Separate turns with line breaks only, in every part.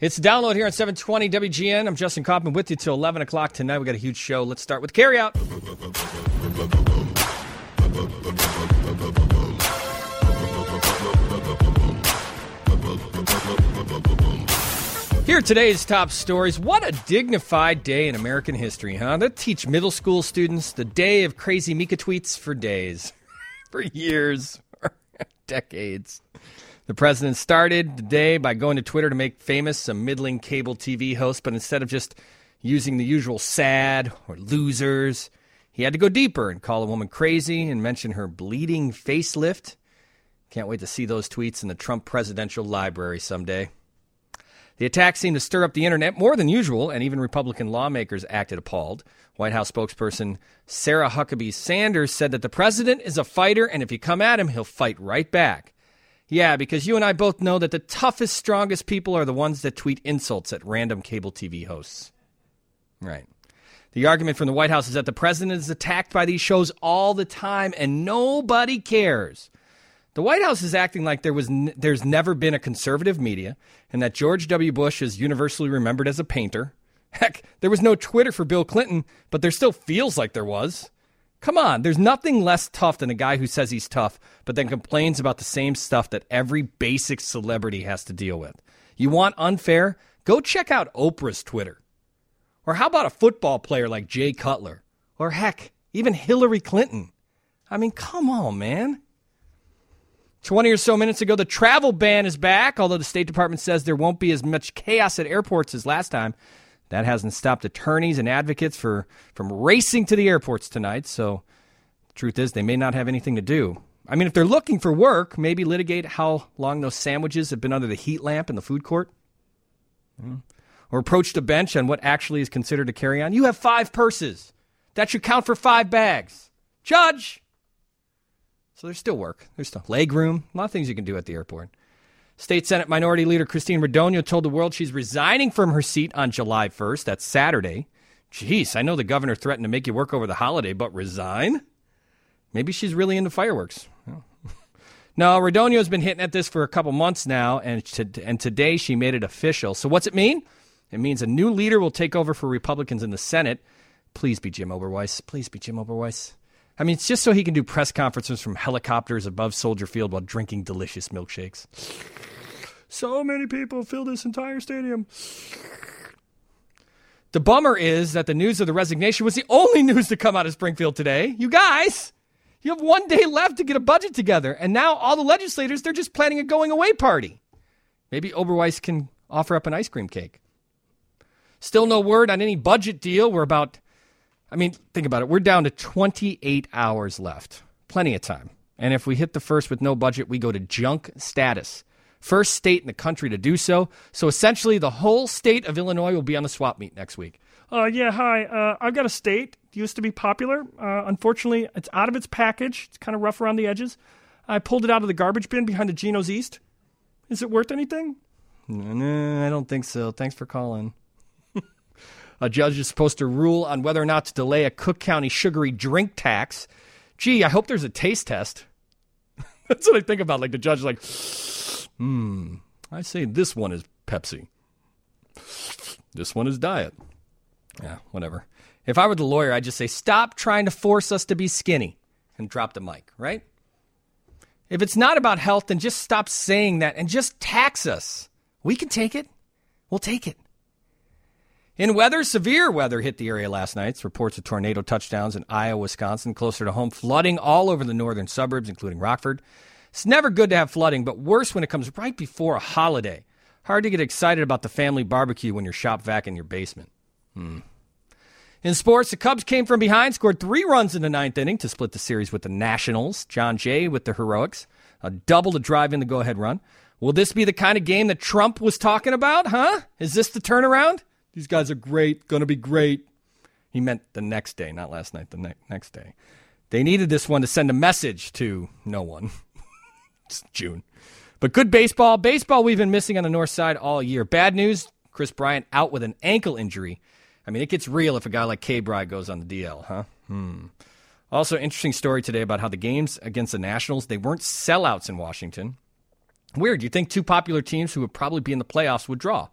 It's the download here on 720 WGN. I'm Justin Kaufman with you till 11 o'clock tonight. We got a huge show. Let's start with Carryout. Here are today's top stories. What a dignified day in American history, huh? They teach middle school students the day of crazy Mika tweets for days, for years, for decades. The president started the day by going to Twitter to make famous some middling cable TV host, but instead of just using the usual sad or losers, he had to go deeper and call a woman crazy and mention her bleeding facelift. Can't wait to see those tweets in the Trump presidential library someday. The attack seemed to stir up the internet more than usual, and even Republican lawmakers acted appalled. White House spokesperson Sarah Huckabee Sanders said that the president is a fighter, and if you come at him, he'll fight right back. Yeah, because you and I both know that the toughest, strongest people are the ones that tweet insults at random cable TV hosts. Right. The argument from the White House is that the president is attacked by these shows all the time, and nobody cares. The White House is acting like there's never been a conservative media, and that George W. Bush is universally remembered as a painter. Heck, there was no Twitter for Bill Clinton, but there still feels like there was. Come on, there's nothing less tough than a guy who says he's tough, but then complains about the same stuff that every basic celebrity has to deal with. You want unfair? Go check out Oprah's Twitter. Or how about a football player like Jay Cutler? Or heck, even Hillary Clinton. I mean, come on, man. 20 or so minutes ago, the travel ban is back, although the State Department says there won't be as much chaos at airports as last time. That hasn't stopped attorneys and advocates from racing to the airports tonight, so the truth is they may not have anything to do. I mean, if they're looking for work, maybe litigate how long those sandwiches have been under the heat lamp in the food court. Or approach the bench on what actually is considered a carry-on. You have 5 purses. That should count for 5 bags. Judge! So there's still work. There's still leg room. A lot of things you can do at the airport. State Senate Minority Leader Christine Radogno told the world she's resigning from her seat on July 1st. That's Saturday. Jeez, I know the governor threatened to make you work over the holiday, but resign? Maybe she's really into fireworks. No, Radogno's been hitting at this for a couple months now, and today she made it official. So what's it mean? It means a new leader will take over for Republicans in the Senate. Please be Jim Oberweis. Please be Jim Oberweis. I mean, it's just so he can do press conferences from helicopters above Soldier Field while drinking delicious milkshakes. So many people fill this entire stadium. The bummer is that the news of the resignation was the only news to come out of Springfield today. You guys, you have 1 day left to get a budget together, and now all the legislators, they're just planning a going-away party. Maybe Oberweis can offer up an ice cream cake. Still no word on any budget deal. Think about it. We're down to 28 hours left. Plenty of time. And if we hit the first with no budget, we go to junk status. First state in the country to do so. So essentially, the whole state of Illinois will be on the swap meet next week. Hi. I've got a state. It used to be popular. Unfortunately, it's out of its package. It's kind of rough around the edges. I pulled it out of the garbage bin behind the Geno's East. Is it worth anything? No, I don't think so. Thanks for calling. A judge is supposed to rule on whether or not to delay a Cook County sugary drink tax. Gee, I hope there's a taste test. That's what I think about. Like the judge is like, I say this one is Pepsi. This one is Diet. Yeah, whatever. If I were the lawyer, I'd just say, stop trying to force us to be skinny and drop the mic, right? If it's not about health, then just stop saying that and just tax us. We can take it. We'll take it. In weather, severe weather hit the area last night. Reports of tornado touchdowns in Iowa, Wisconsin, closer to home, flooding all over the northern suburbs, including Rockford. It's never good to have flooding, but worse when it comes right before a holiday. Hard to get excited about the family barbecue when you're shop vac in your basement. In sports, the Cubs came from behind, scored 3 runs in the 9th inning to split the series with the Nationals. John Jay with the heroics. A double to drive in the go-ahead run. Will this be the kind of game that Trump was talking about, huh? Is this the turnaround? These guys are great, going to be great. He meant the next day, not last night, the next day. They needed this one to send a message to no one. It's June. But good baseball. Baseball we've been missing on the north side all year. Bad news, Chris Bryant out with an ankle injury. I mean, it gets real if a guy like K-Bry goes on the DL, huh? Also, interesting story today about how the games against the Nationals, they weren't sellouts in Washington. Weird. You'd think 2 popular teams who would probably be in the playoffs would draw.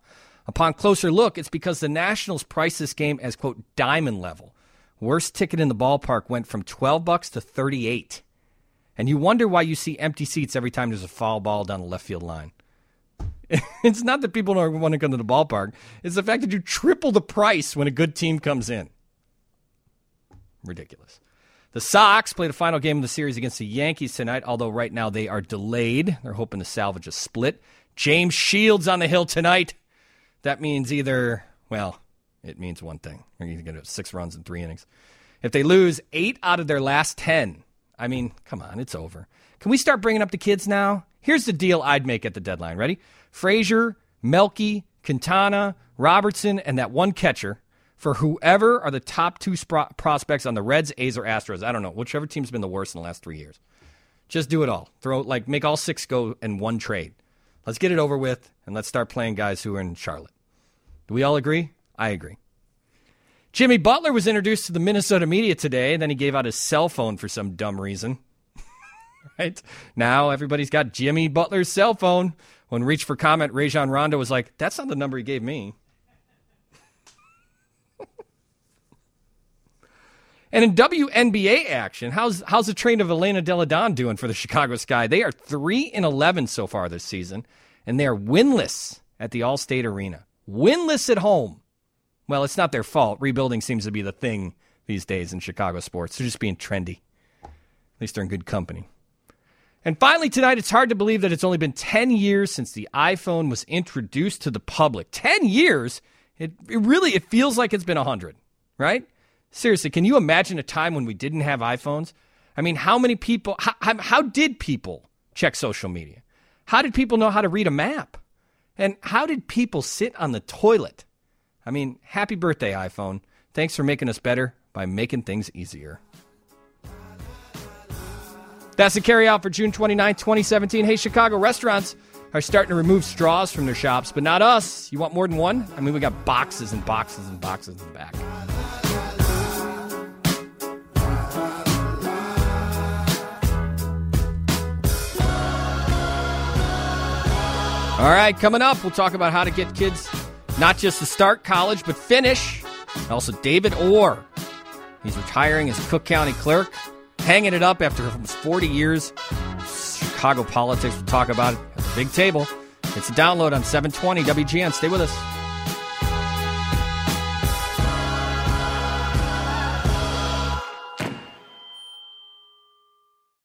Upon closer look, it's because the Nationals priced this game as, quote, diamond level. Worst ticket in the ballpark went from $12 to $38. And you wonder why you see empty seats every time there's a foul ball down the left field line. It's not that people don't want to come to the ballpark. It's the fact that you triple the price when a good team comes in. Ridiculous. The Sox play the final game of the series against the Yankees tonight, although right now they are delayed. They're hoping to salvage a split. James Shields on the hill tonight. That means either, well, it means one thing. They're going to get 6 runs in 3 innings. If they lose 8 out of their last 10, I mean, come on, it's over. Can we start bringing up the kids now? Here's the deal I'd make at the deadline. Ready? Frazier, Melky, Quintana, Robertson, and that one catcher for whoever are the top 2 prospects on the Reds, A's, or Astros. I don't know. Whichever team's been the worst in the last 3 years. Just do it all. Make all 6 go in one trade. Let's get it over with, and let's start playing guys who are in Charlotte. Do we all agree? I agree. Jimmy Butler was introduced to the Minnesota media today, and then he gave out his cell phone for some dumb reason. Right? Now everybody's got Jimmy Butler's cell phone. When reached for comment, Rajon Rondo was like, that's not the number he gave me. And in WNBA action, how's the train of Elena Delle Donne doing for the Chicago Sky? They are 3-11 so far this season, and they are winless at the Allstate Arena. Winless at home. Well, it's not their fault. Rebuilding seems to be the thing these days in Chicago sports. They're just being trendy. At least they're in good company. And finally tonight, it's hard to believe that it's only been 10 years since the iPhone was introduced to the public. 10 years? It feels like it's been 100, right? Seriously, can you imagine a time when we didn't have iPhones? I mean, how many people, how did people check social media? How did people know how to read a map? And how did people sit on the toilet? I mean, happy birthday, iPhone. Thanks for making us better by making things easier. That's the carry out for June 29, 2017. Hey, Chicago restaurants are starting to remove straws from their shops, but not us. You want more than one? I mean, we got boxes and boxes and boxes in the back. All right, coming up, we'll talk about how to get kids not just to start college, but finish. Also, David Orr. He's retiring as Cook County clerk, hanging it up after almost 40 years. Chicago politics, we'll talk about it at the big table. It's a download on 720 WGN. Stay with us.